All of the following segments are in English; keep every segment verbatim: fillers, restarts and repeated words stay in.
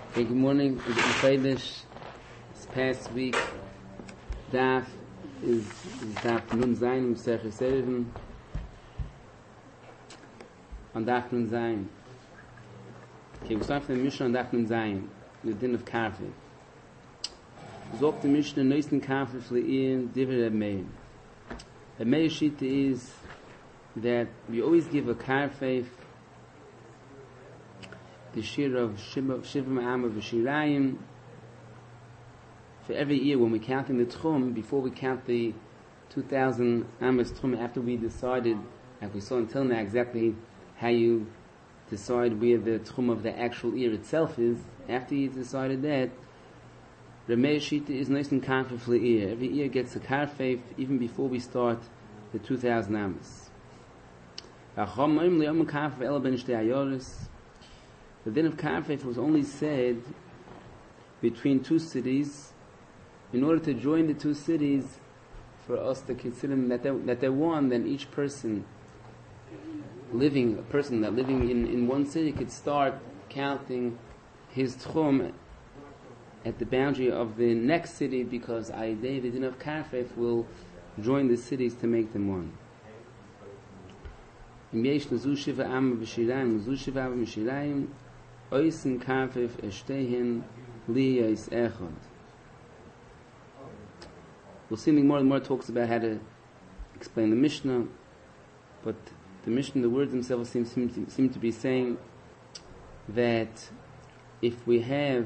Okay, good morning. We played this this past week. Daf is, is Daf Nun Zayin Mesech Yisrael on Daf Nun Zayin. Okay, we start from the Mishnah on Daf Nun Zayin, the din of Karfe. Zog the Mishnah Neisten Karfe Fle'in Divrei Reb Meir. The Meir Shita is that we always give a Karfe the shir of Shivim Amma V'Shirayim for every year when we're counting the Tchum, before we count the two thousand Ammas Tchum, after we decided, like we saw until now, exactly how you decide where the Tchum of the actual year itself is. After you decided that, Rameh Shita is nice and karfef for the year. Every year gets a karfef even before we start the two thousand Ammas. The din of Karfef was only said between two cities in order to join the two cities, for us to consider that they're, that they're one. Then each person living, a person that living in, in one city could start counting his tchum at the boundary of the next city, because Aidei, the din of Karfef, will join the cities to make them one. Oisen Karfef Eshtehen Liyais Echad. We'll see more and more talks about how to explain the Mishnah, but the Mishnah, the words themselves seem, seem, to, seem to be saying that if we have,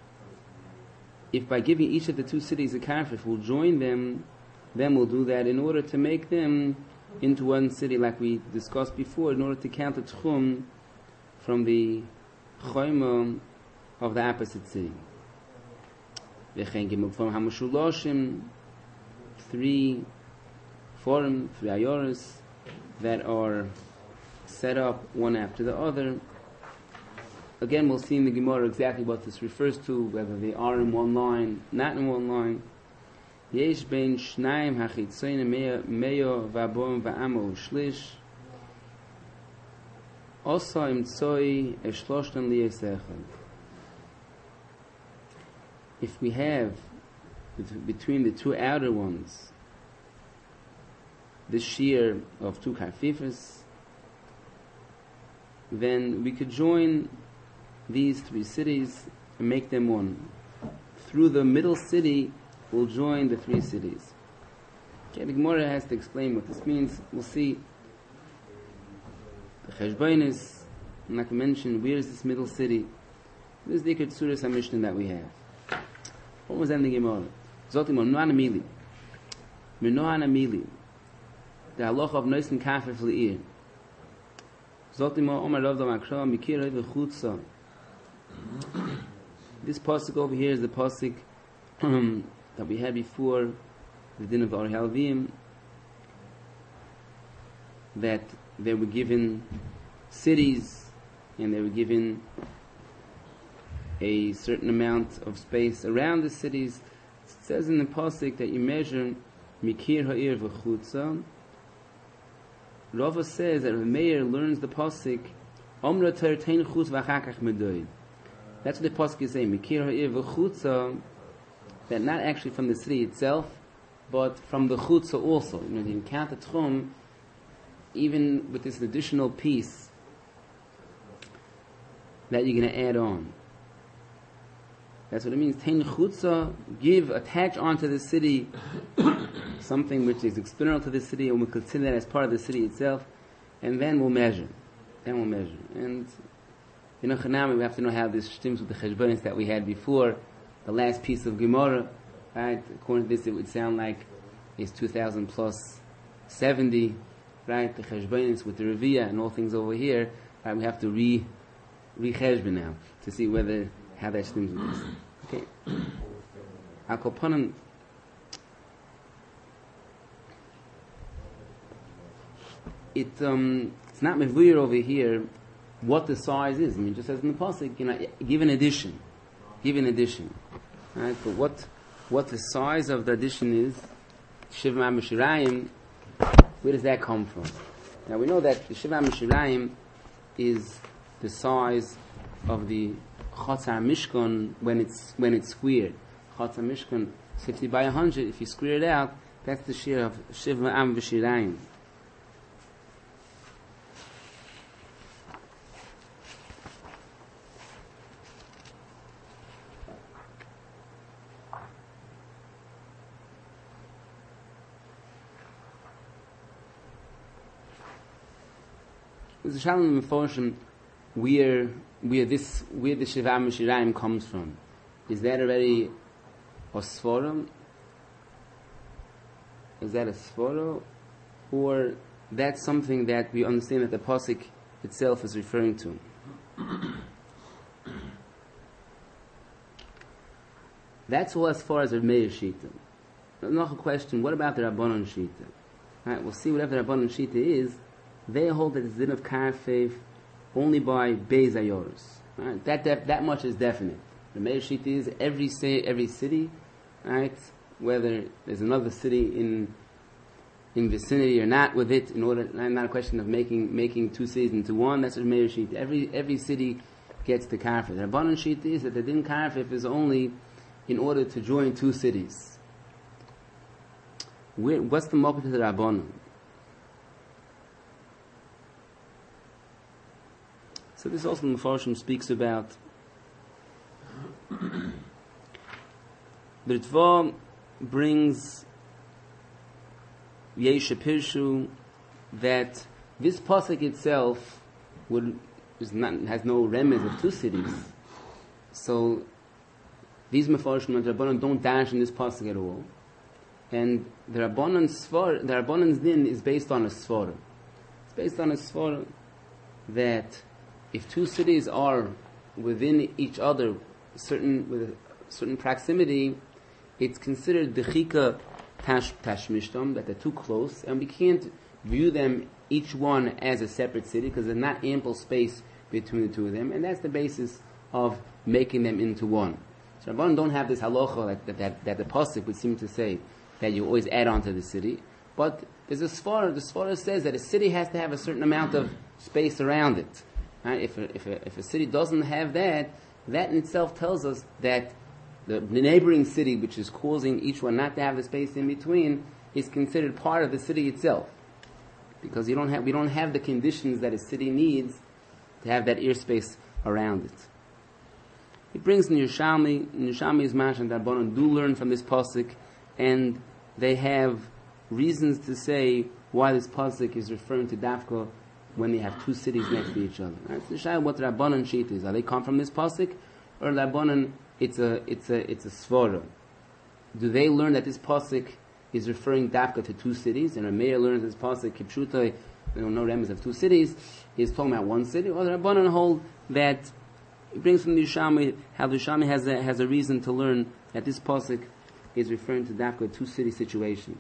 if by giving each of the two cities a Karfef, we'll join them, then we'll do that in order to make them into one city, like we discussed before, in order to count the Tchum from the Choyma of the opposite city. Three forum, three ayoras that are set up one after the other. Again, we'll see in the Gemara exactly what this refers to, whether they are in one line, not in one line. Yesh ben shnayim hachitzoyin meyo v'abom v'amo shlish. Also im Tzoi Eshloshtan Liyesechad. If we have between the two outer ones the shear of two karfifas, then we could join these three cities and make them one. Through the middle city, we'll join the three cities. Okay, the Gemara has to explain what this means. We'll see. The Cheshbonis, like I mentioned, where is this middle city? This is the Iker Tzuras HaMishnah that we have. What was that in the Gemara? Zotim on Noan Amili. Minoan Amili. The halacha of Neisen Karfef Le'ir. Zotim on Omar Rav Damakra Mikir Rev Chutza. This pasuk over here is the pasuk that we had before the din of Or Halvim, that they were given cities and they were given a certain amount of space around the cities. It says in the pasuk that you measure mikir ha'ir v'chutza. Rava says that the Meir learns the pasuk omra tertein chutz v'achakach medoy. That's what the pasuk is saying, mikir ha'ir v'chutza, that not actually from the city itself, but from the chutza also. You know, you count the tchum even with this additional piece that you're going to add on. That's what it means. Tein chutza, give, attach onto the city something which is external to the city, and we'll consider that as part of the city itself, and then we'll measure. Then we'll measure. And, you know, Chanami, we have to know how this stems with the cheshbonis that we had before, the last piece of Gemara, right? According to this, it would sound like it's two thousand plus seventy, right? The cheshbonis with the Reviyah and all things over here, right? We have to re re cheshbon now to see whether how that stems with this. Okay. Akoponim. It um it's not mevuyir over here what the size is. I mean, it just says in the pasuk, you know, give an addition, give an addition, right? But what what the size of the addition is, Shivim Amma Shirayim, where does that come from? Now we know that the Shivim Amma Shirayim is the size of the Chatzar Mishkan when it's when it's squared. Chatzar Mishkan fifty by a hundred. If you square it out, that's the share of Shiva Am V'Shirayim. There's a shalom in Meforshim where where this where the Shiva Am V'Shirayim comes from. Is that already a Sforim? Is that a Sfora? Or that's something that we understand that the Pasuk itself is referring to? That's all as far as the Meir Shita. Another question, what about the Rabbanon Shita? Alright, we'll see whatever the Rabbanon Shita is. They hold that it's din of Karfev only by Beis Ayoros. Right? That, that that much is definite. The Meir Shita is every say every city, right? Whether there's another city in in vicinity or not with it, in order not a question of making making two cities into one. That's what Meir Shita. Every every city gets the Karfev. The Rabbanon Shita is that the din Karfev is only in order to join two cities. Where, what's the mocked to the Rabbanon? So this also the Mefarshim speaks about. The Ritva brings Yeshe Pirshu that this pasuk itself would is not, has no remez of two cities. So these Mefarshim and the Rabbanon don't dash in this pasuk at all. And the Rabbanon Svar, the Rabbanon's din is based on a Svar. It's based on a Svar that if two cities are within each other, certain with a certain proximity, it's considered dechika tash tashmishtam, that they're too close, and we can't view them each one as a separate city because there's not ample space between the two of them, and that's the basis of making them into one. So Rabbanan don't have this halacha that, that, that, that the pasuk would seem to say that you always add on to the city, but there's a svara. The svara says that a city has to have a certain amount of space around it. Right? If a, if a, if a city doesn't have that, that in itself tells us that the neighboring city, which is causing each one not to have the space in between, is considered part of the city itself, because you don't have we don't have the conditions that a city needs to have that airspace around it. He brings in Yerushalmi, Yerushalmi's Mash and Rabbanon do learn from this pasuk, and they have reasons to say why this pasuk is referring to Dafka when they have two cities next to each other. Right? So Shai, what Rabbanon sheet is? Are they come from this pasuk, or Rabbanon? It's a it's a it's a svara. Do they learn that this pasuk is referring Dafka to two cities, and Rameir learns this pasuk Kipshutai, you know, no remnants of two cities, is talking about one city, or the Rabbanon hold that it brings from the Yerushalmi how the Yerushalmi has a has a reason to learn that this pasuk is referring to Dafka two city situation.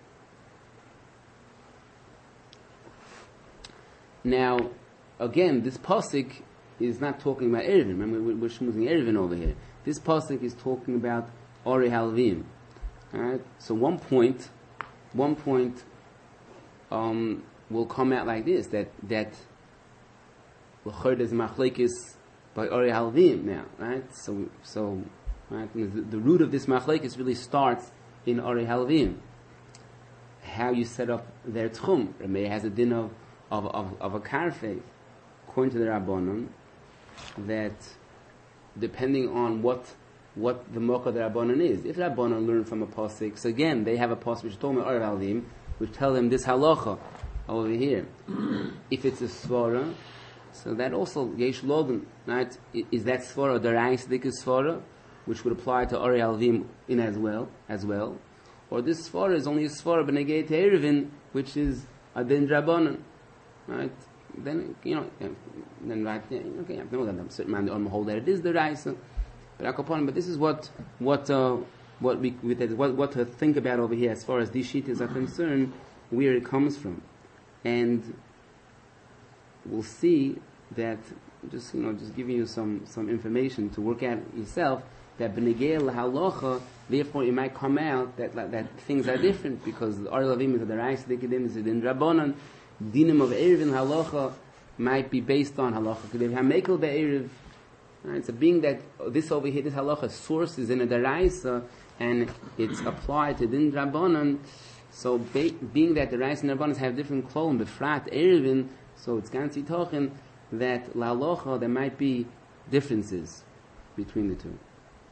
Now, again, this pasuk is not talking about Erevin. Remember, we're, we're shmuzing Erevin over here. This pasuk is talking about Ori Halvim. Alright? So one point, one point um, will come out like this, that, that l'chor is machlekes by Ori Halvim now, right? So, so, right? The, the root of this machlekes really starts in Ori Halvim. How you set up their tchum. Rameh has a din of Of, of, of a karfei, according to the Rabbanon, that depending on what what the mocha the Rabbanon is, if the Rabbanon learn from a pasuk, so again they have a pasuk which told me Or Aldim, which tell them this halacha over here. If it's a svara, so that also yesh logan, right? Is that svara the reis dik svara, which would apply to Or Aldim in as well as well, or this svara is only a svara b'negei te'erevin, which is a din Rabbanon. Right, then you know, then right, yeah, okay, I know that I'm certain man the Olma hold that it is the Raisa, but Akopon, but this is what what uh, what we what what to think about over here as far as these sheetas are concerned, where it comes from, and we'll see that just you know just giving you some some information to work out yourself that b'negei halacha, therefore it might come out that like, that things are different because the Or Lavim is the Raisa, the Kedim is in Rabbanon. Dinim of Erev in halacha might be based on halacha. If Hamekel be'erev, Right? So being that this over here, this halacha source is in a deraisa, and it's applied to din drabanan, so be, being that the deraisa and drabanan have different klolin, befrat erevin, so it's ganzi tochen that la halacha there might be differences between the two.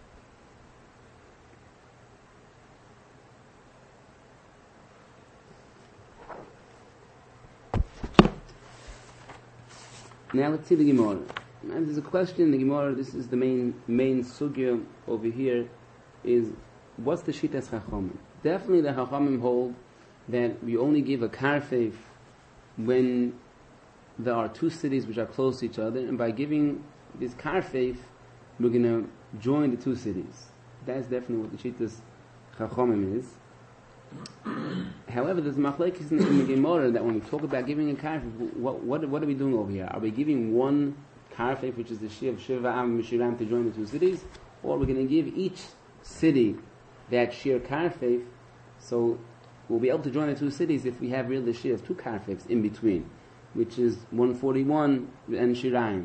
Now let's see the Gemara. And there's a question in the Gemara. This is the main main sugya over here. Is what's the shitas chachamim? Definitely, the chachamim hold that we only give a karfeif when there are two cities which are close to each other, and by giving this karfeif, we're going to join the two cities. That's definitely what the shitas chachamim is. However, there's machlekes in, in the Gemara that when we talk about giving a karfeif, what, what what are we doing over here? Are we giving one karfeif, which is the shir of Shiva Am Mishiram, to join the two cities, or we're going to give each city that shir karfeif? So we'll be able to join the two cities if we have real the shir of two karfeifs in between, which is one forty-one and Shiraim.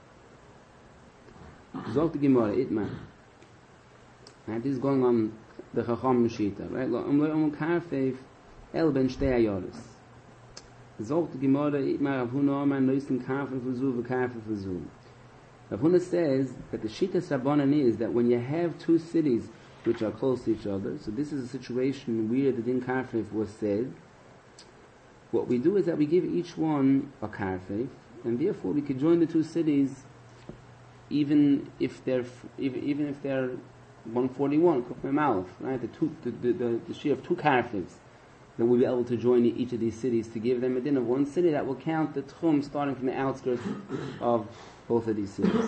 Zog the Gemara Itman. Now this is going on the Chacham Meshita, right? Lo um lo um karfeif el ben shtei ayoros. Zog the Gemara Itman Rav Huna Amar noisen karfeif v'zu v'karfeif v'zu. Rav Huna says that the Shitas Rabbanan is that when you have two cities which are close to each other, so this is a situation where the din karfeif was said, what we do is that we give each one a karfeif, and therefore we could join the two cities even if they're even, even if they're one forty-one, Kufmem Aleph, right? The two, the the, the, the share of two karfeifs, that we'll be able to join each of these cities to give them a din of one city that will count the tchum starting from the outskirts of both of these cities.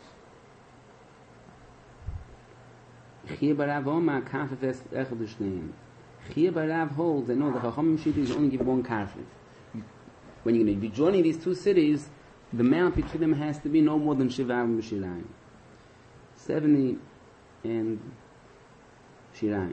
Chiyah Barav Omar karfeif es echad l'shneim. Chiyah Barav holds that no, the Chacham Meshita is only give one karfeif. When you're going to be joining these two cities, the amount between them has to be no more than Shiva and Shirayim. seventy and Shirayim.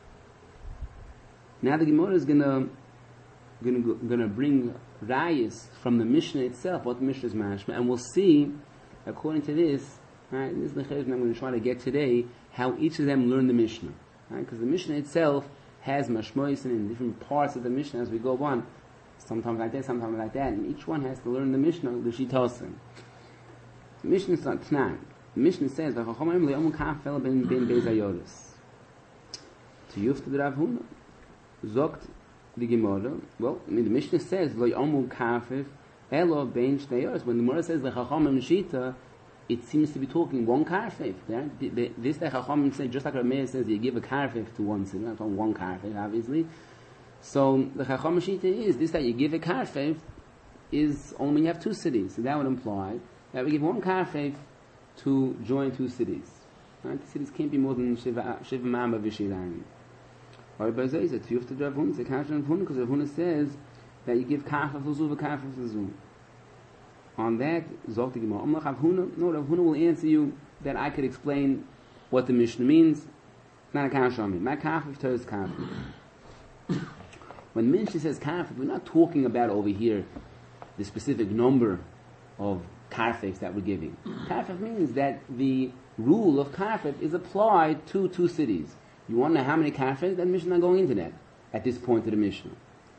Now the Gemara is gonna gonna gonna bring rayas from the Mishnah itself, what the Mishnah is mashma, and we'll see, according to this, right? This is the cheshbon I'm going to try to get today, how each of them learn the Mishnah, right? Because the Mishnah itself has mashmois in different parts of the Mishnah as we go on. Sometimes like that, sometimes like that, and each one has to learn the Mishnah, the Shitosim. The Mishnah is not Tnan. The Mishnah says, "V'chachamim le'omu kafel ben ben bezayoris." To Yufta Rav Huna, zogt the Gemara. Well, I mean, the Mishnah says, "Le'omu kafel elo ben shnei." When the Gemara says the Chachamim Shita, it seems to be talking one karfeif. Yeah? The, the, this the Chachamim say, just like Rameir says, you give a karfeif to one city, not one karfeif, obviously. So the Chacham Meshita is this, that you give a karfeif is only when you have two cities. So that would imply that we give one karfeif to join two cities. Right? The cities can't be more than Shiva Shiva Mama Vishirayim. Or by Zayza, to Yufta Rav Huna, it's a Kasha Rav Huna, because Rav Huna says that you give karfeif l'zu v'karfeif l'zu. On that, Zog the Gemara, Amlach Rav Huna, no, Rav Huna will answer you that I could explain what the Mishnah means. Not a Kasha on me. My karfeif to is karfeif. When the Mishnah says karfeif, we're not talking about over here the specific number of karfeifs that we're giving. Karfeif means that the rule of karfeif is applied to two cities. You want to know how many karfeifs? That Mishnah is not going into that at this point of the Mishnah.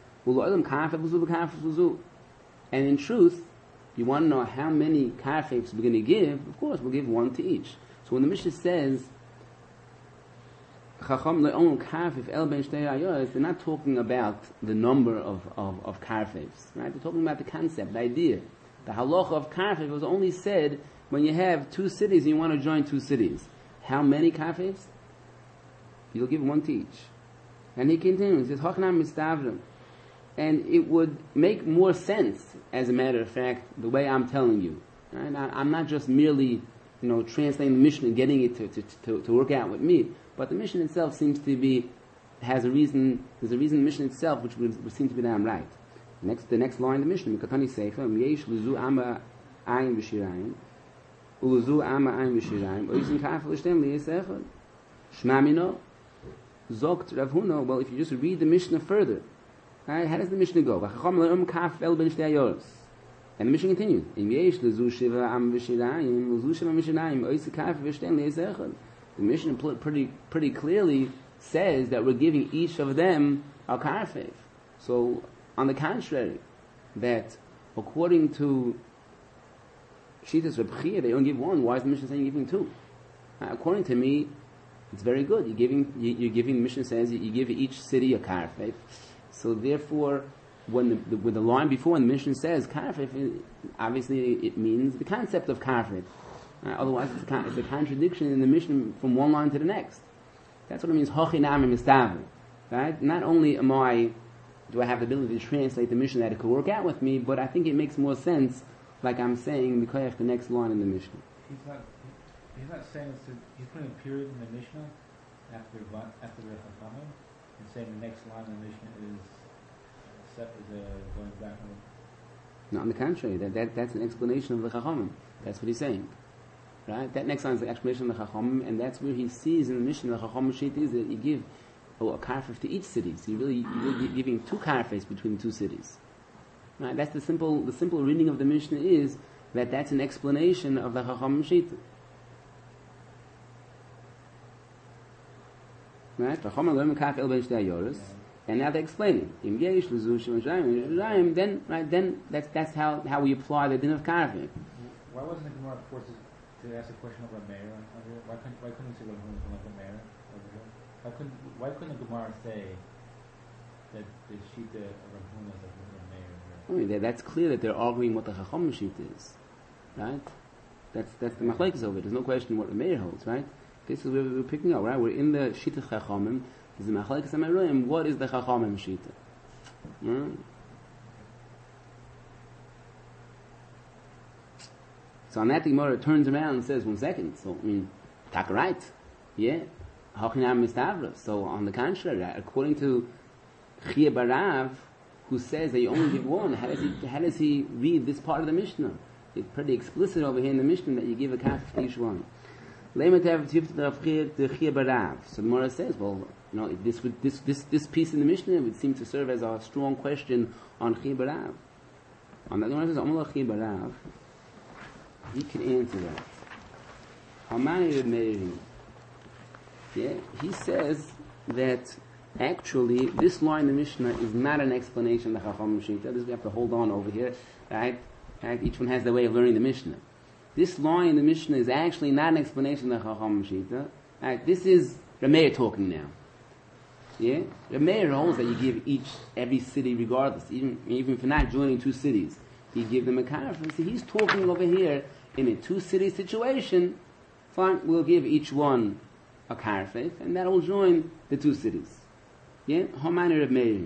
And in truth, you want to know how many karfeifs we're going to give, of course, we'll give one to each. So when the Mishnah says Chacham le'omu karfeif el ben shtei ayoros, they're not talking about the number of, of, of karfeifs, right? They're talking about the concept, the idea. The halacha of karfeif was only said when you have two cities and you want to join two cities. How many karfeifs? You'll give one to each. And he continues, he says, Hachanam mistavrim. And it would make more sense, as a matter of fact, the way I'm telling you. Right? I, I'm not just merely, you know, translating the Mishnah and getting it to, to, to, to work out with me. But the Mishnah itself seems to be, has a reason, there's a reason in the Mishnah itself which would, would seem to be damn right. Next, the next line in the Mishnah, Mikatani Seifa, M'yesh l'zu ama ayin v'shirayim, u'luzu ama ayin v'shirayim, u'yizin kafel l'shtem li'yesechad. Shma mino, zogt Rav Huna, well, if you just read the Mishnah further, right, how does the Mishnah go? V'chacham le'um kafel ben shtei ayoros. And the Mishnah continues. Im yesh lezu shiva am v'shirayim, lezu shiva v'shirayim, oise kaf v'shten le'ezechad. The Mishnah pl- pretty pretty clearly says that we're giving each of them a karfev. So, on the contrary, that according to Shitas Reb Chia, they only give one. Why is the Mishnah saying you're giving two? Uh, according to me, it's very good. You're giving, you, you're giving. The Mishnah says you, you give each city a karfev. So therefore, when the, the with the line before, when the Mishnah says karfev, obviously it means the concept of karfev. Uh, otherwise, it's a, it's a contradiction in the Mishnah from one line to the next. That's what it means. Hochinam mistavu. Right? Not only am I, do I have the ability to translate the Mishnah that it could work out with me, but I think it makes more sense, like I'm saying, because the next line in the Mishnah. He's not. He's not saying it's a, he's putting a period in the Mishnah after after the Chachamim and saying the next line in the Mishnah is set is a going back. No, on the contrary, that, that that's an explanation of the Chachamim. That's what he's saying. Right? That next line is the explanation of the Chachamim, and that's where he sees in the Mishnah the Chachamim sheet is that you give oh, a karfef to each city. So you're really, you're really giving two karfes between the two cities. Right? That's the simple the simple reading of the Mishnah is that that's an explanation of the Chachamim sheet. Right? And now they're explaining. Then, right, then that's that's how, how we apply the din of karfef. Why wasn't the Gemara forced to ask a question of a mayor? Why couldn't why couldn't we say like a mayor over here? Why couldn't why couldn't the Gemara say that the shita of Rav Huna is a mayor? I mean, that, that's clear that they're arguing what the Chacham sheet is, right? That's that's the machlekes of it. There's no question what the mayor holds, right? This is where we're picking up, right? We're in the shita Chachamim. There's the machlekes amaroim. What is the Chachamim shita? Right? So on that, the Gemara turns around and says, one second. So I mean, taka right, yeah. Hachinam mistavra. So on the contrary, according to Chia Barav, who says that you only give one, how does he how does he read this part of the Mishnah? It's pretty explicit over here in the Mishnah that you give a kaf to each one. So the Gemara says, well, you know, this would, this this this piece in the Mishnah would seem to serve as a strong question on Chia Barav. On that, the Gemara says, Amar Chia Barav, he can answer that. Hamani Reb Meir. Yeah, he says that actually this line in the Mishnah is not an explanation of the Chacham Shita. This we have to hold on over here, right? right? Each one has their way of learning the Mishnah. This line in the Mishnah is actually not an explanation of the Chacham Shita. Right? This is Reb Meir talking now. Yeah, Reb Meir holds that you give each every city regardless, even even if you're not joining two cities, you give them a karfef. So he's talking over here in a two-city situation. Fine, we'll give each one a karfef, and that will join the two cities. Yeah, Hamani Reb Meir.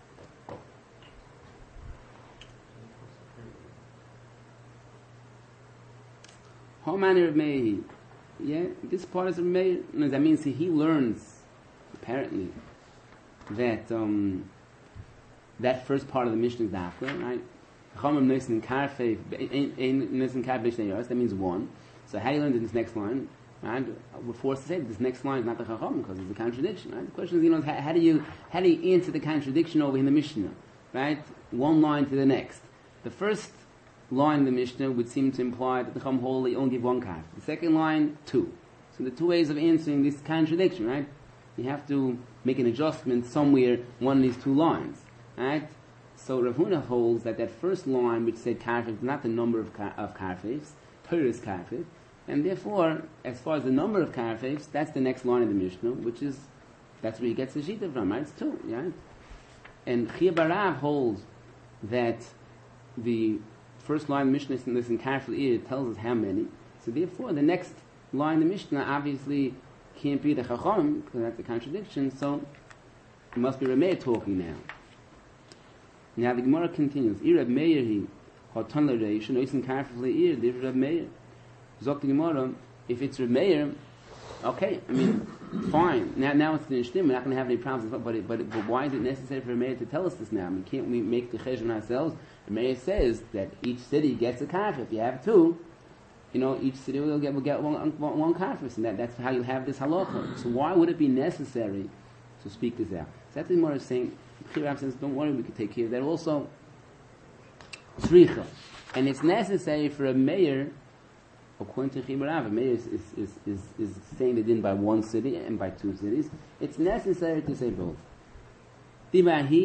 Hamani Reb Meir. Yeah, this part is Reb Meir. That means he learns apparently that um, that first part of the Mishnah is dafka, right? Chachamim nissen karfef, ein nissen karfef b'shnei yaros. That means one. So how do you learn this next line? Right? We're forced to say that this next line is not the Chacham because it's a contradiction. Right? The question is, you know, how, how do you how do you answer the contradiction over in the Mishnah? Right? One line to the next. The first line of the Mishnah would seem to imply that the Chacham holy only give one karf. The second line, two. So the two ways of answering this contradiction, right? You have to make an adjustment somewhere one of these two lines, right? So Rav Huna holds that that first line, which said karfef, is not the number of kar- of karfefs. Torah is karfef. And therefore, as far as the number of karfefs, that's the next line of the Mishnah, which is, that's where he gets the shita from, right? It's two, right? And Chia Barav holds that the first line of the Mishnah, listen carefully, it tells us how many. So therefore, the next line of the Mishnah obviously can't be the Chacham, because that's a contradiction, so it must be Reb Meir talking now. Now the Gemara continues, Ir Reb Meir hi, hatan l'reish, no isen karfef le'ir, dir Reb Meir. Zok the Gemara, if it's Reb Meir, okay, I mean, fine. Now, now it's the Nishtim, we're not going to have any problems. But, it, but, it, but why is it necessary for Reb Meir to tell us this now? I mean, can't we make the cheshbon ourselves? Reb Meir says that each city gets a karfef. If you have two, you know, each city will get will get one one, one karfef, and that, that's how you have this halacha. So why would it be necessary to speak this out? So that's the Gemara is saying. Chirav says, don't worry, we can take care of that. Also, tzricha. And it's necessary for a mayor, according to Chibarav, a mayor is, is, is, is, is saying the din by one city and by two cities. It's necessary to say both. If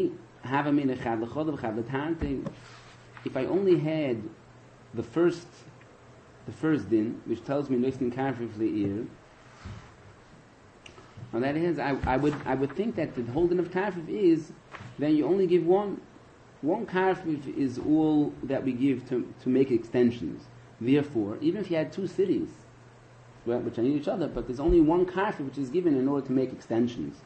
I only had the first the first din, which tells me Noistin Karfif Le'ir, now that is, I, I would I would think that the whole din of Karfif is, then you only give one. One Karfif is all that we give to, to make extensions. Therefore, even if you had two cities, well, which are near each other, but there's only one Karfif which is given in order to make extensions.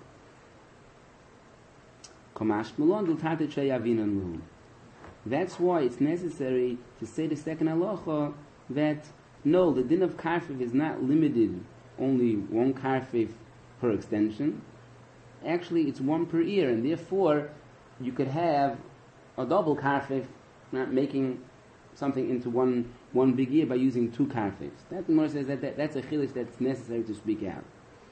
That's why it's necessary to say the second halacha that no, the din of Karfif is not limited only one Karfif per extension. Actually, it's one per year, and therefore you could have a double Karfif, not making something into one one big year by using two Karfifs. That the Gemara says that, that that's a chilish that's necessary to speak out.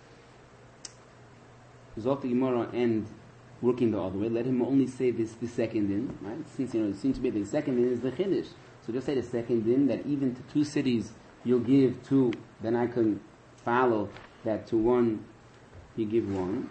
Zot the Gemara and working the other way, let him only say this the second din, right? Since you know it seems to be the second din is the chiddush. So just say the second din that even to two cities you'll give two, then I can follow that to one you give one.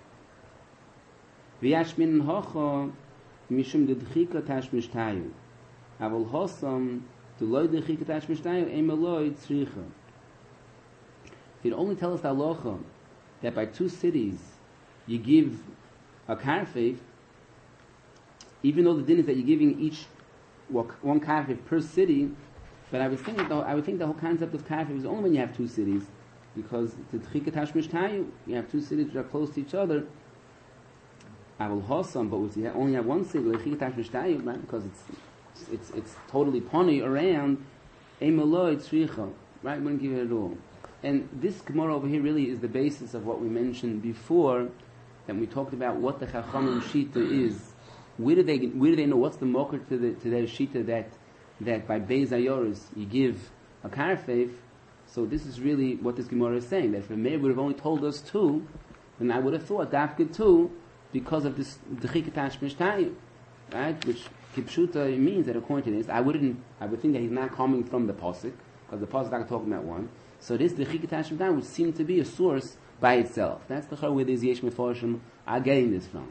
V'yashmin hocha mishum dedchika tashmishtayu. Avol hosam to loy dedchika tashmishtayu emeloy tzricha. He'd only tell us the halacha that by two cities you give a karfif, even though the din is that you're giving each one karfif per city, but I was thinking, though, I would think the whole concept of karfif is only when you have two cities, because the tchika tashmishtayu, you have two cities which are close to each other. I will hosam, but if you only have one city, tchika tashmishtayu, right? Because it's it's it's totally pony around. Emeloy tzricha, right? Wouldn't give it at all. And this Gemara over here really is the basis of what we mentioned before. And we talked about what the Chachamim Shita is. Where do they where do they know what's the mocker to the to their Shita that that by Beis Ayoris you give a karfif? So this is really what this Gemara is saying. That if a mayor would have only told us two, then I would have thought dafka two because of this dechikatash mishtayim, right? Which kipshuta means that according to this, I wouldn't I would think that he's not coming from the pasuk because the pasuk is not talking about one. So this dechikatash mishtayim would seem to be a source by itself. That's the char where these yesh mefarshim are getting this from.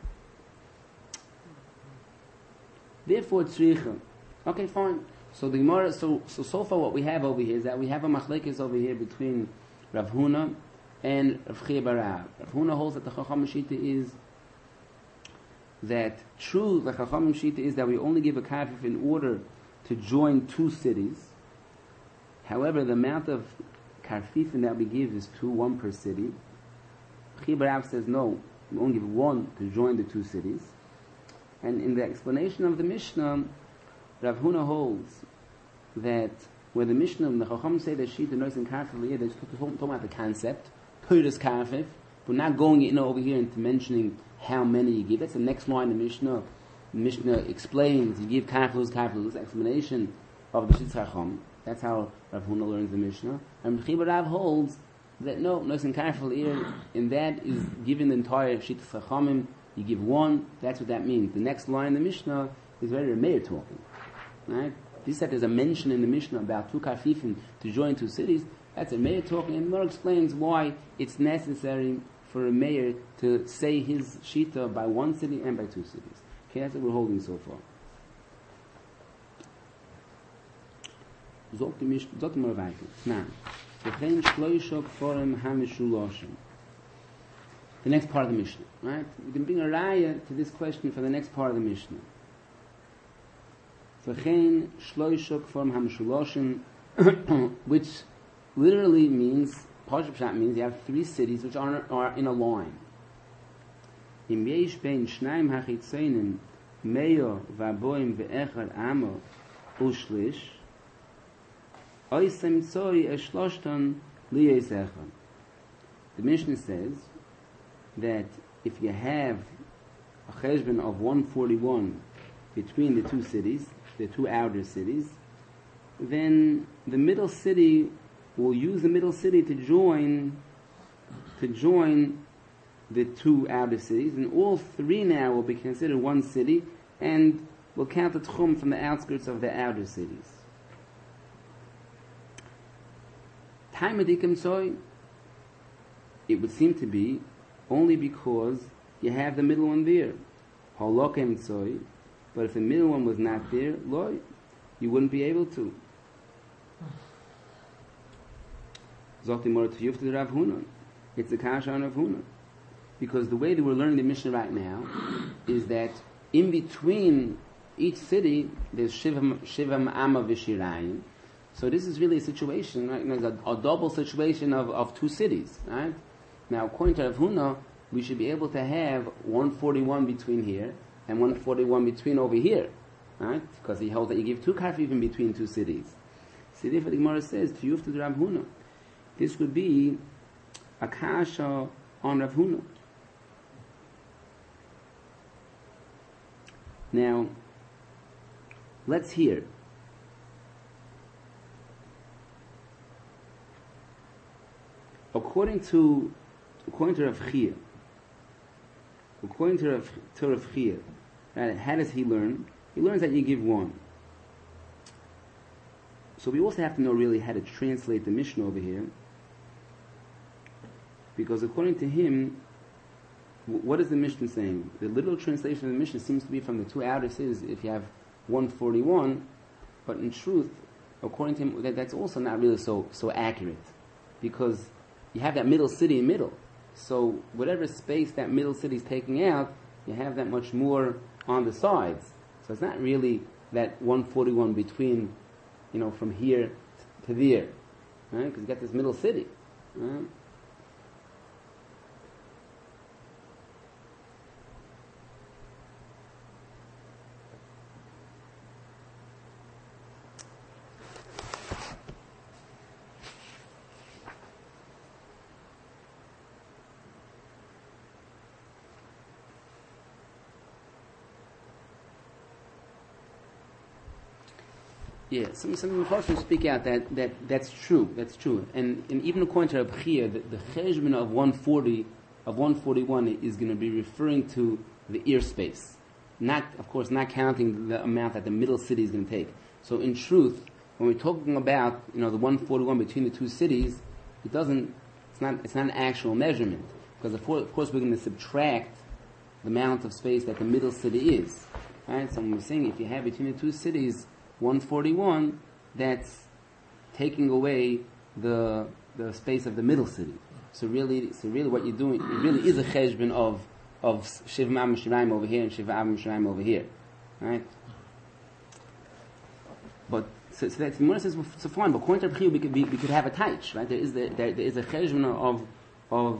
Therefore, tzricha. Okay, fine. So the Gemara, so so so far what we have over here is that we have a machlekes over here between Rav Huna and Rav Chia bar Rav. Rav Huna holds that the Chacham Shita is that true. The Chacham Shita is that we only give a karfif in order to join two cities. However, the amount of karfifin that we give is two, one per city. Chia bar Rav says no, we only give one to join the two cities. And in the explanation of the Mishnah, Rav Huna holds that where the Mishnah and the Chacham say that Shita Nois and Karfif, they're just talking about the concept, Purus Karfif, but not going you know, over here into mentioning how many you give. That's the next line of the Mishnah. The Mishnah explains, you give Karfif, Karfif, explanation of the Shita Chacham. That's how Rav Huna learns the Mishnah. And Chia bar Rav holds that no, Nois and Karfif, in that is given the entire Shita Chachamim, you give one, that's what that means. The next line in the Mishnah is very Rameir talking. Right? This that there's a mention in the Mishnah about two karfifim to join two cities, that's a mayor talking, and Mar explains why it's necessary for a mayor to say his shita by one city and by two cities. Okay, that's what we're holding so far. Zok the Mishnah, Zok the Moravayim. Now, V'chein shloisha kforim hamishulashim. The next part of the Mishnah, right? We can bring a raya to this question for the next part of the Mishnah. V'chein shloisha kforim hamishulashim, which literally means, Pashup Pshat means you have three cities which are, are in a line. Im yesh bein shnaim hachitzonim meyo v'aboim ve'echad amo ushlish oisem tzoi eshloshton liyes echad. The Mishnah says that if you have a cheshbon of one forty-one between the two cities, the two outer cities, then the middle city will use the middle city to join to join the two outer cities, and all three now will be considered one city, and will count the tchum from the outskirts of the outer cities. Taimadikim soy, it would seem to be only because you have the middle one there. Holokem soy, but if the middle one was not there, loy, you wouldn't be able to. Zotimor to Yufta Rav Huna. It's the kasha on Rav Huna. Because the way that we're learning the Mishnah right now is that in between each city, there's Shivam, Shivam Amma Vishirayim. So this is really a situation, right? There's a, a double situation of, of two cities, right? Now, according to Rav Huna, we should be able to have one forty-one between here and one forty-one between over here, right? Because he holds that you give two karfifim between two cities. See, therefore the Gemara says, to Yufta Rav Huna. This would be a kasha on Rav Huna. Now, let's hear. According to according to Rav Chia, according to Rav, to Rav Chia, right, how does he learn? He learns that you give one. So we also have to know really how to translate the Mishnah over here, because according to him, w- what is the Mishnah saying? The literal translation of the Mishnah seems to be from the two outer cities. If you have one forty-one, but in truth, according to him, that, that's also not really so so accurate, because you have that middle city in middle. So whatever space that middle city is taking out, you have that much more on the sides. So it's not really that one forty-one between, you know, from here to there, right? Because you got this middle city, right? Yeah, some some Mepharshim speak out that, that that's true. That's true, and and even according to Reb Chia, the, the cheshbon of one forty of one forty-one is going to be referring to the ear space, not of course not counting the amount that the middle city is going to take. So in truth, when we're talking about you know the one forty-one between the two cities, it doesn't. It's not. It's not an actual measurement because of course we're going to subtract the amount of space that the middle city is. Right. So when we're saying if you have between the two cities one forty-one, that's taking away the the space of the middle city. So really, so really, what you're doing, it really is a cheshbon of of Shiva Am Shiraim over here and Shiva Am Shiraim over here, right? But so, so that Gemara says, well, so fine. But according to Reb Chia, we could we, we could have a taich, right? There is the, there, there is a cheshbon of of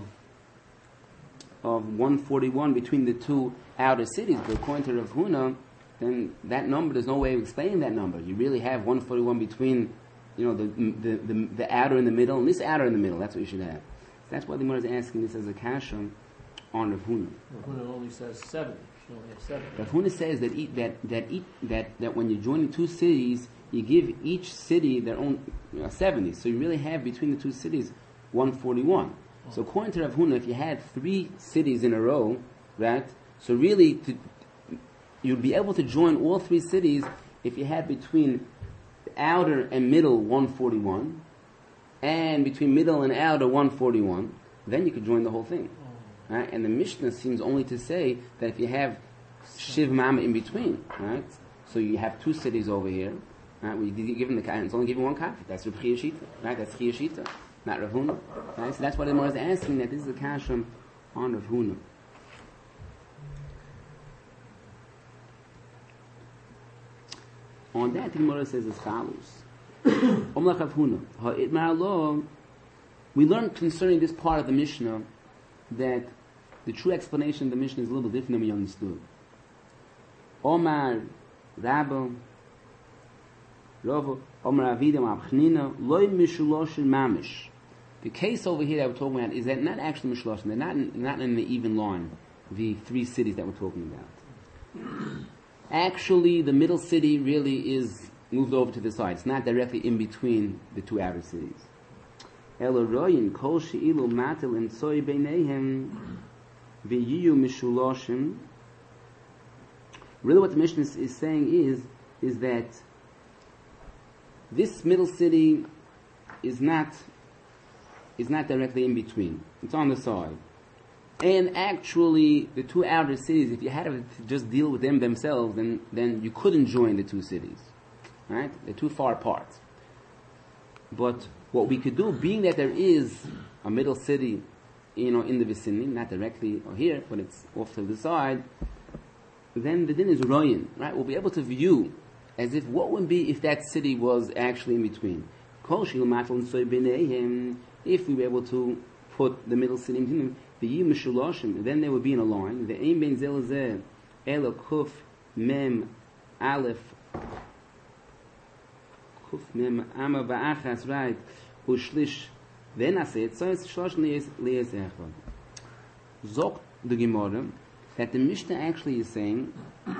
of one forty-one between the two outer cities. But according to Rav Huna, then that number, there's no way of explaining that number. You really have one forty-one between, you know, the the, the, the outer in the middle, and this outer in the middle. That's what you should have. So that's why the Gemara is asking this as a kasha on Rav Huna. Rav Huna only says seven. You only have seven. Rav Huna says that each, that that, each, that that when you're joining two cities, you give each city their own you know, seventy. So you really have between the two cities one forty-one. Oh. So according to Rav Huna, if you had three cities in a row, right? So really to you'd be able to join all three cities if you had between outer and middle one forty-one, and between middle and outer one forty-one. Then you could join the whole thing. Oh. Right? And the Mishnah seems only to say that if you have Shiv Mama in between, right? So you have two cities over here, right? We given the it's only given one kafir. That's Reb Chia Shita, right? That's Chia Shita, not Rav Huna. Right? So that's why the Gemara is asking that this is a kasha on Rav Huna. On that, the Gemara says as follows. We learned concerning this part of the Mishnah that the true explanation of the Mishnah is a little different than we understood. Omar Rabba Rava Omar Avida Mabchnina Loy Mishuloshin Mamish. The case over here that we're talking about is that not actually Mishuloshin, they're not in, not in the even line, the three cities that we're talking about. Actually, the middle city really is moved over to the side. It's not directly in between the two outer cities. Eloroyin kol sheilu matil and soy beinehem v'yiyu mishuloshim Really what the Mishnah is, is saying is, is that this middle city is not, is not directly in between. It's on the side. And actually, the two outer cities, if you had to just deal with them themselves, then, then you couldn't join the two cities. Right? They're too far apart. But what we could do, being that there is a middle city, you know, in the vicinity, not directly or here, but it's off to the side, then the din is royin, right? We'll be able to view as if what would be if that city was actually in between. If we were able to put the middle city in between them, the yim mishulashim, then they would be in a line. The ein ben zel zeh elo kuf mem aleph kuf mem ama va'achas, right? Ushlish then I said so it's shlosh liyes liyes echad. Zok the Gemara that the Mishnah actually is saying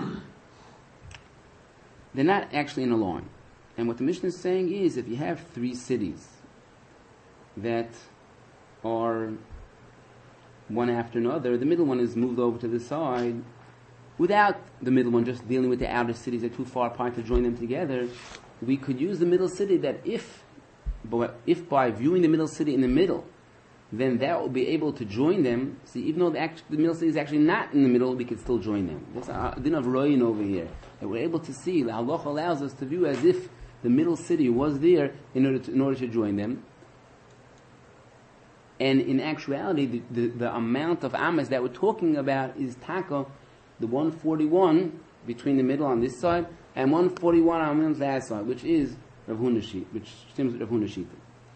they're not actually in a line. And what the Mishnah is saying is if you have three cities that are one after another, the middle one is moved over to the side without the middle one just dealing with the outer cities that are too far apart to join them together. We could use the middle city that if but if by viewing the middle city in the middle, then that will be able to join them. See, even though the, act- the middle city is actually not in the middle, we can still join them. That's a din of royin over here. That we're able to see, the halacha allows us to view as if the middle city was there in order to, in order to join them. And in actuality, the, the, the amount of amas that we're talking about is taka, the one forty-one between the middle on this side, and one forty-one on the other side, which is Rav Huna Shita, which stems with Rav Huna Shita.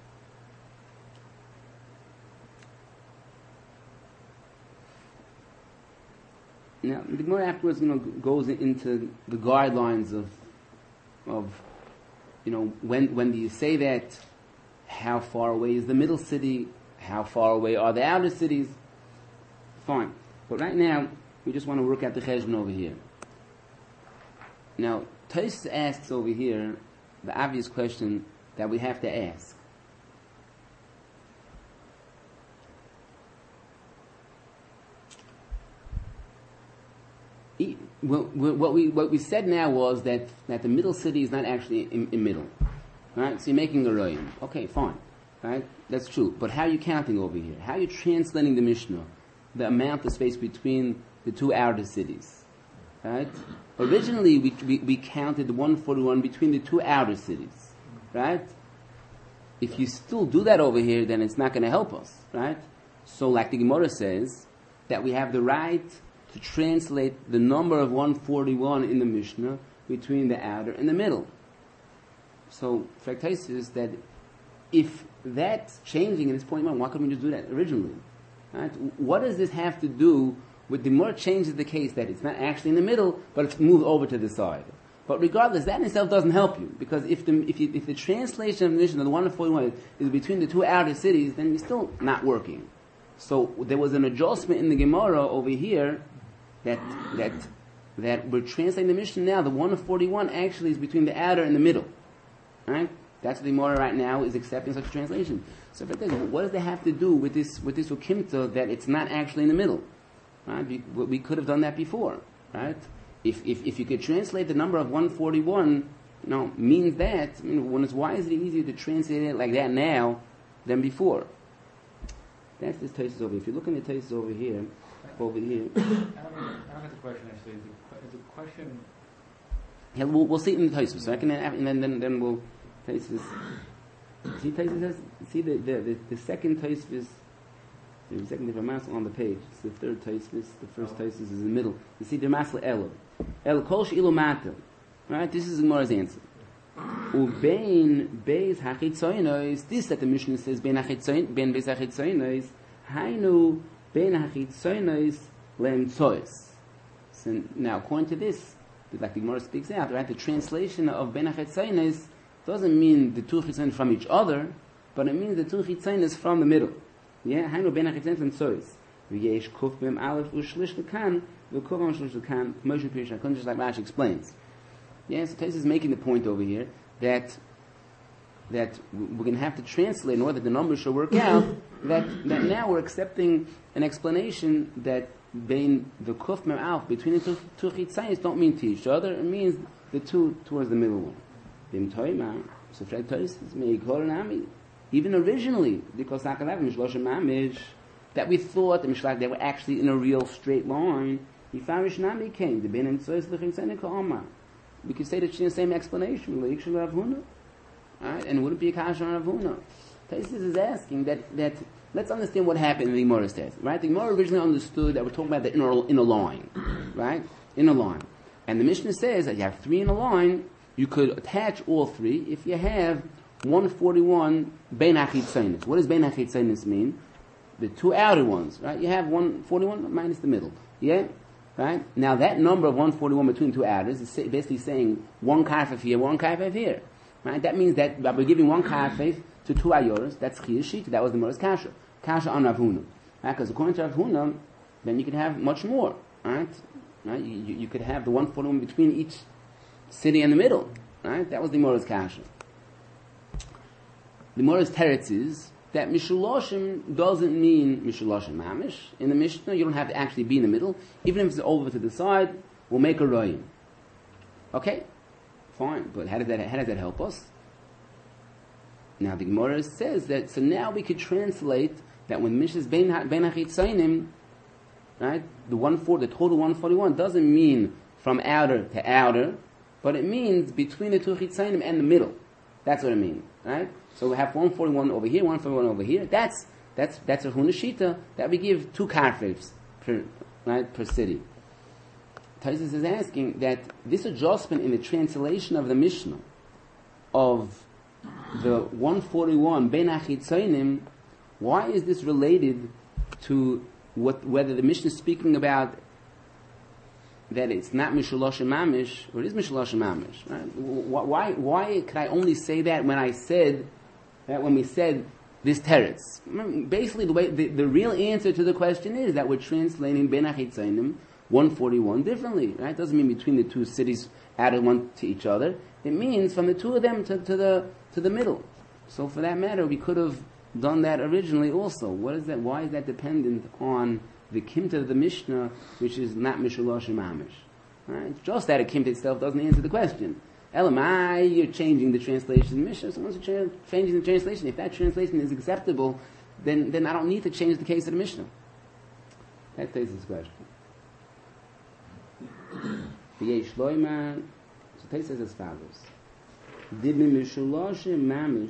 Now, the Gemara afterwards, you know, goes into the guidelines of, of, you know, when when do you say that? How far away is the middle city? How far away are the outer cities? Fine, but right now we just want to work out the cheshbon over here. Now, Tosfos asks over here the obvious question that we have to ask. What we what we said now was that, that the middle city is not actually in, in middle, right? So you're making a royim. Okay, fine, right? That's true. But how are you counting over here? How are you translating the Mishnah, the amount of space between the two outer cities, right? Originally, we, we we counted the one forty-one between the two outer cities, right? If you still do that over here, then it's not going to help us, right? So, like the Gemara says, that we have the right to translate the number of one forty-one in the Mishnah between the outer and the middle. So, Tosfos is that if that's changing in this point one, why couldn't we just do that originally? Right? What does this have to do with the more changes the case that it's not actually in the middle, but it's moved over to the side? But regardless, that in itself doesn't help you, because if the if, you, if the translation of the Mishnah of the one forty-one is between the two outer cities, then you're still not working. So there was an adjustment in the Gemara over here that that that we're translating the Mishnah now. The one forty-one actually is between the outer and the middle, right? That's what the Gemara right now is accepting such a translation. So if it is, what does that have to do with this with this ukimta that it's not actually in the middle? Right? We, we could have done that before, right? If if if you could translate the number of one forty-one, you know, means that, I mean, when it's, why is it easier to translate it like that now than before? That's this Tosfos over here. If you look in the Tosfos over here, over here. I don't, I don't get the question actually. Is the, is the question? Yeah, we'll, we'll see it in the Tosfos, so I can, and then then, then we'll Tosfos. See Tosfos has, see the the, the, the second Tosfos, the second Ramasel on the page. It's the third Tosfos. The first oh. Tosfos is in the middle. You see the Ramasel Elo, El Kol She'ilu Mata. Right, this is the Gemara's answer. Ubein beis hachitzonos. This that the Mishnah says bein hachitzonos, bein beis hachitzonos. Hainu bein hachitzonos le'emtzois. So now, according to this, like the Gemara speaks out, right? The translation of bein hachitzonos doesn't mean the two chitzonos from each other, but it means the two chitzonos from the middle. Yeah, hainu bein hachitzonos le'emtzois. V'yesh kuf b'em aleph u'shlish l'kan v'kuf b'em shlish l'kan. Moshe Pirush HaKodesh, just like Rashi explains. Yes, Tosfos is making the point over here that that we're going to have to translate in order that the numbers should work out, that, that now we're accepting an explanation that bein the kuf mem alf, between the two, two chitzayis, don't mean to each other, it means the two towards the middle one. Bim toima, so Fred Toys is me nami. Even originally, because that we thought the Mishlach, they were actually in a real straight line, the Farish Nami came, the Ben and Tzois Lechin Seneca Omar. We could say the same explanation, right? And would it be a Kasha on Rav Huna? Taisus is asking that, that let's understand what happened in the Gemara says, right? The Gemara originally understood that we're talking about the inner, inner line, right? Inner line. And the Mishnah says that you have three in a line, you could attach all three if you have one forty-one Bein HaChitzainis. What does Bein HaChitzainis mean? The two outer ones, right? You have one forty-one minus the middle. Yeah? Right? Now that number of one forty-one between two outers is basically saying one kaifef here, one kaifef here. Right? That means that by giving one kaifef to two ayoras, that's Chiyuv Shita. That was the Gemara's kasha. Kasha on Rav Huna. Right? Because according to Rav Huna, then you could have much more. Right? Right? You, you, you could have the one forty-one between each city and the middle. Right? That was the Gemara's kasha. The Gemara's teretz is that Mishuloshim doesn't mean Mishuloshim Mamish. In the Mishnah, you don't have to actually be in the middle. Even if it's over to the side, we'll make a royim. Okay? Fine. But how does that, how does that help us? Now the Gemara says that, so now we could translate that when Mishnah is Ben HaChitzainim, right, the one four, the total one forty-one doesn't mean from outer to outer, but it means between the two Chitzainim and the middle. That's what it means, right? So we have one forty-one over here, one forty-one over here. That's that's that's a Hunashita that we give two karfefs per right per city. Taisus is asking that this adjustment in the translation of the Mishnah of the one forty-one Ben HaChitzainim, why is this related to what whether the Mishnah is speaking about that it's not Mishulosh Mamish or it is Mishulosh Mamish? Right? Why why could I only say that when I said that when we said this teretz? Basically, the way the, the real answer to the question is that we're translating Ben HaChitzainim one forty-one differently. Right? It doesn't mean between the two cities added one to each other. It means from the two of them to, to the to the middle. So for that matter, we could have done that originally also. What is that? Why is that dependent on the kimta of the Mishnah, which is not Mishulosh Mamish? Right? Just that a kimta itself doesn't answer the question. Elamai, you're changing the translation of the Mishnah. So once you're changing the translation, if that translation is acceptable, then, then I don't need to change the case of the Mishnah. That takes this question. V'yesh loiman. So Tais says as follows: Did Mishulosh Mamish?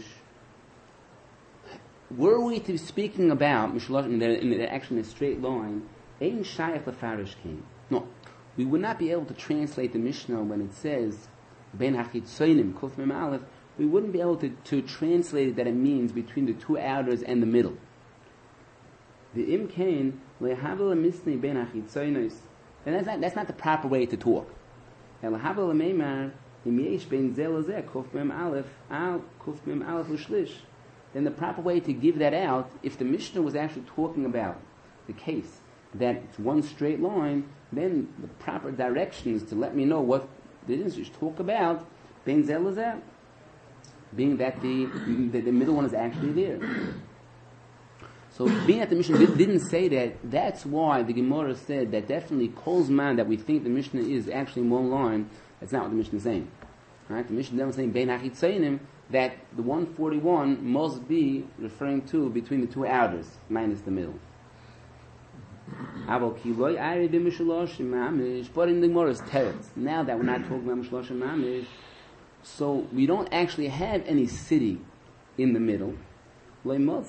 Were we to be speaking about Mishulosh in the, in the action in a straight line? Ein shayach lefarish came. No, we would not be able to translate the Mishnah when it says Ben HaChitzainim Kuf Mem Aleph. We wouldn't be able to, to translate it that it means between the two outers and the middle. The Im Kain lehavel misni Ben HaChitzainos, and that's not that's not the proper way to talk. Lehavel meimar im yesh ben zelazeh Kuf Mem Aleph al Kuf Mem Aleph u'shlish. Then the proper way to give that out, if the Mishnah was actually talking about the case that it's one straight line, then the proper direction is to let me know what the Mishnah talk about, ben zelazeh, being that the, the the middle one is actually there. So being that the Mishnah didn't say that, that's why the Gemara said that definitely Kol's man that we think the Mishnah is actually in one line. That's not what the Mishnah is saying. Right? The Mishnah is saying Ben HaChitzainim, that the one forty-one must be referring to between the two outers minus the middle. But in the Gemara's teretz, now that we're not talking about Mishlosh and Mamish, so we don't actually have any city in the middle. Now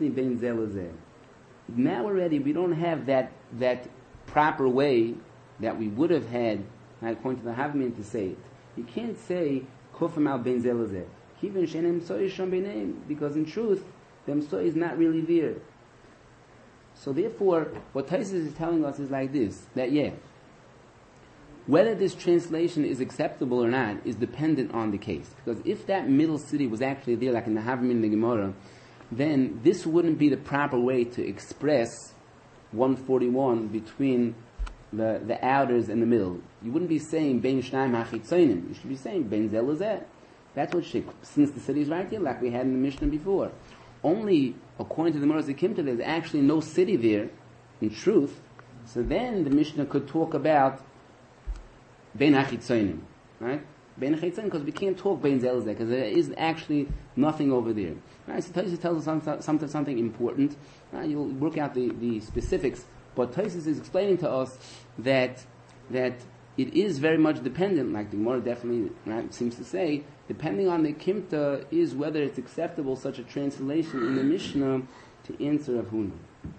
already we don't have that that proper way that we would have had, according to the Havmin, to say it. You can't say Kufim al ben zelazeh, because in truth, the Msoy is not really there. So therefore, what Taisus is telling us is like this, that yeah, whether this translation is acceptable or not is dependent on the case. Because if that middle city was actually there, like in the Havmin in the Gemara, then this wouldn't be the proper way to express one forty-one between the, the outers and the middle. You wouldn't be saying Ben Shnaim HaChitzainim. You should be saying Ben Zelazeh. That's what shik. Since the city is right here, like we had in the Mishnah before. Only according to the Moraz Kimta, there's actually no city there, in truth. So then the Mishnah could talk about Bein HaChitzonim, right? Bein HaChitzonim, because we can't talk Bein Zelzeh, because there is actually nothing over there. Right? So Tosfos tells us something, something, something important. Right? You'll work out the, the specifics, but Tosfos is explaining to us that that it is very much dependent, like the Gemara definitely right, seems to say, depending on the Kimta, is whether it's acceptable such a translation in the Mishnah to answer Rav Huna.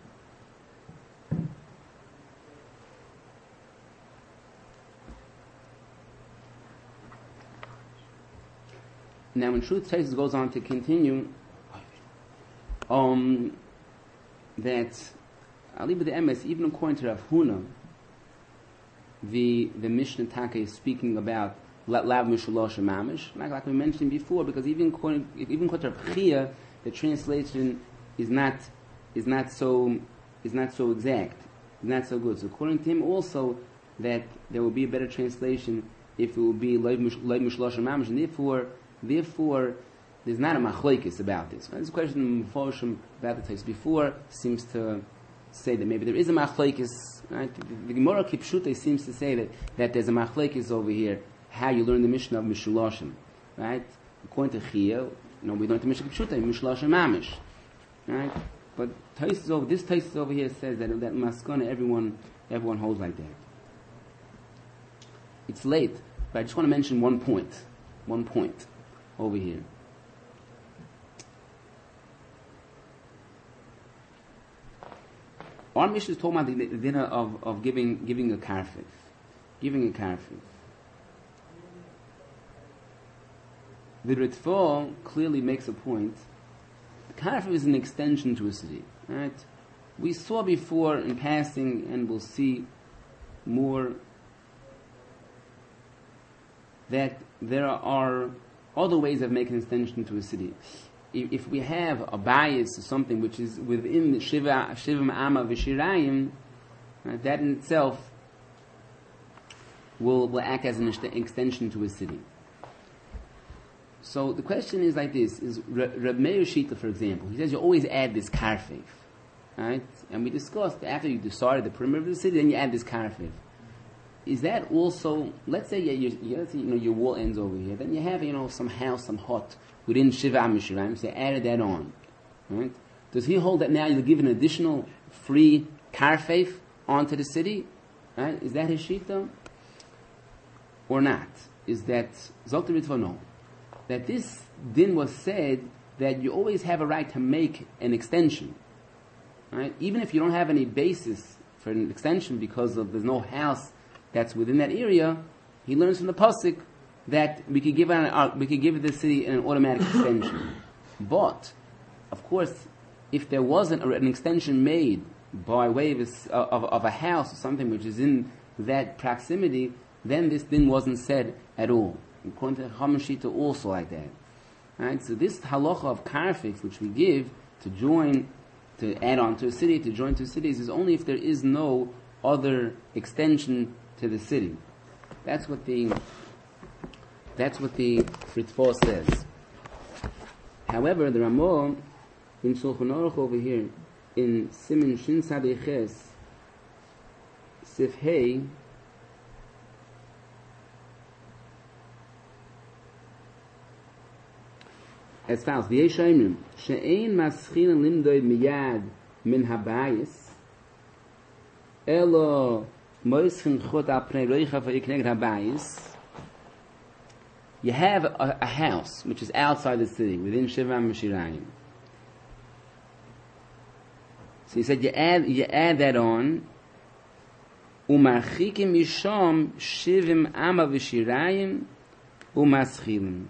Now, in truth, Tosfos goes on to continue um, that I'll leave it the M S, even according to Rav Huna, the the Mishnah Taka is speaking about Lav Mishalosh Mamish, like, like we mentioned before, because even according, even according to Rav Chia, the translation is not is not so is not so exact, is not so good. So according to him, also that there will be a better translation if it will be Lav Mishalosh Mamish, and therefore. Therefore, there's not a machlokes about this. Right? There's a question Mephoshim about the Tosfos before seems to say that maybe there is a machlokes. Right? The, the Gemara Kipshutei seems to say that, that there's a machlokes over here. How you learn the Mishnah of Mishulashim, right? According to Chia, you know, we learn the Mishnah Kipshutei Mishulashim Mamish, right? But Tosfos over this Tosfos over here says that that maskana everyone everyone holds like that. It's late, but I just want to mention one point. One point. Over here. Our Mishnah is talking about the, the dinner of, of giving giving a karfif. Giving a karfif. The Ritva clearly makes a point. The karfif is an extension to a city. Right? We saw before in passing, and we'll see more, that there are other ways of making an extension to a city. If, if we have a bias or something which is within the Shiva Shiva Amma V'Shirayim, uh, that in itself will, will act as an extension to a city. So the question is like this: is Reb Meir Shita, for example, he says you always add this karfif, right? And we discussed after you decided the perimeter of the city, then you add this karfif. Is that also, let's say, you, you, you, you know, your wall ends over here, then you have, you know, some house, some hut within Shiva Mishirayim, so you added that on, right? Does he hold that now you'll give an additional free karfif onto the city, right? Is that his shita? Or not? Is that, Zok the Ritva, no. That this din was said that you always have a right to make an extension, right? Even if you don't have any basis for an extension because of there's no house that's within that area, he learns from the pasuk that we could give an, uh, we could give the city an automatic extension. But, of course, if there wasn't an extension made by way of a, of, of a house or something which is in that proximity, then this din wasn't said at all. According to Hamashita, also like that. Right? So this halacha of karfif, which we give to join, to add on to a city, to join two cities, is only if there is no other extension to the city. That's what the that's what the Ritva says. However, the Ramah in Shulchan Aruch over here in Siman Shin Sadeches Sif Hey as follows: V'yeshayim she'ein maschin limdoid miyad min habayis elo moischin chot apnei roicha v'yikneg habayis. You have a, a house which is outside the city, within Shiva Mishirayim. So he said you add you add that on. Umarchikim misham shivim ama v'shirayim umaschilim.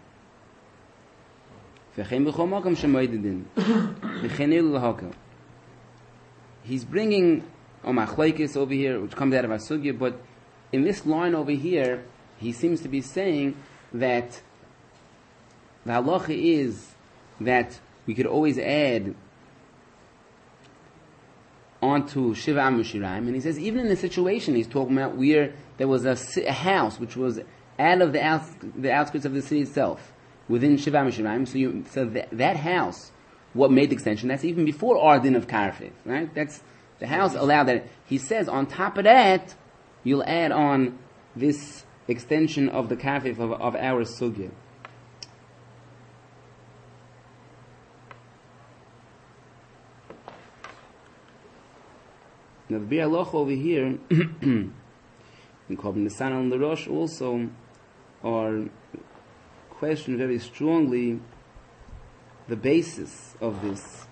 He's bringing a machlokes over here, which comes out of our sugya, but in this line over here, he seems to be saying that the halacha is that we could always add onto Shiva Amushiraim, and he says even in the situation he's talking about where there was a, a house which was out of the, outs, the outskirts of the city itself, within Shiva Mishraim. So you, so that, that house, what made the extension? That's even before Ardin of Karfif, right? That's the house allowed that. He says on top of that, you'll add on this extension of the Karfif of, of our sugya. Now the Bir Halacha over here, in Korban Nisan and the Rosh also are questioned very strongly the basis of this.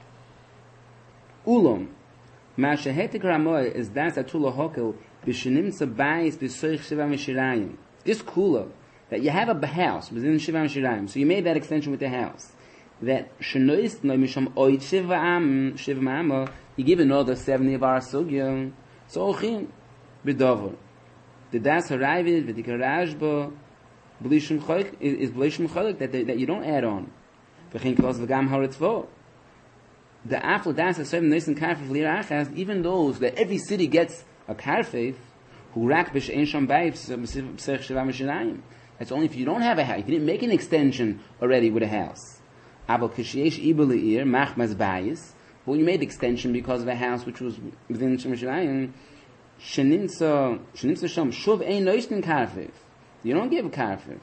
Ulam, ma shehetik ramoy is das atula hokel b'shenimtza bayis b'soich shiva mishirayim. This kula, that you have a house within shiva mishirayim, so you made that extension with the house, that shenoist no misham oid shiva am, shiva ma'ama, you give another seventy of our sugya, so ochin, b'dover. The das haravid, v'dikar rajba, blishim cholik, is blishim cholik, that, that you don't add on. V'chin kos v'gam haritzvo. The after das is seven nisan karfif lirachas, even those that every city gets a karfif, who rak b'sh ein sham bayif b'sech shiva mishinayim. That's only if you don't have a house. You didn't make an extension already with a house. Abel kishiyesh ibel le'ir machmas bayis. But when you made the extension because of a house which was within shiva mishinayim, sheninsa sheninsa sham shuv ein nisan karfif. You don't give a karfif.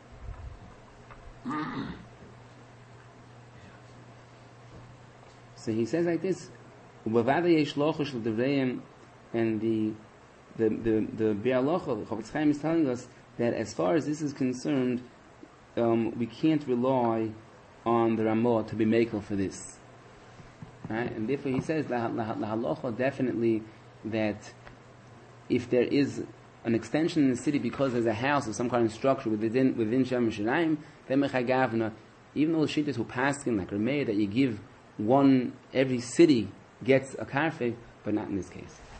So he says like this, and the the the the, the Bir Halacha, Chofetz Chaim is telling us that as far as this is concerned, um, we can't rely on the Ramah to be makel for this. Right? And therefore he says the halacha definitely that if there is an extension in the city because there's a house or some kind of structure within within Shem Shiraim, then mechagavna, even though the shittas who passed him like Rameh that you give one, every city gets a karfif, but not in this case.